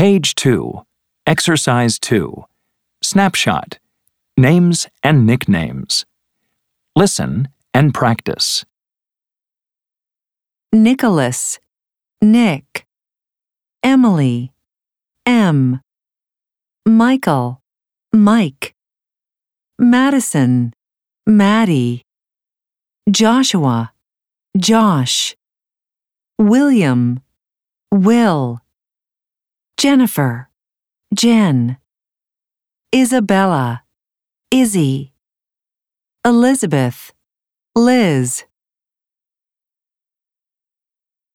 Page 2. Exercise 2. Snapshot. Names and nicknames. Listen and practice. Nicholas, Nick. Emily, M. Michael, Mike. Madison, Maddie. Joshua, Josh. William, Will. Jennifer, Jen. Isabella, Izzy. Elizabeth, Liz.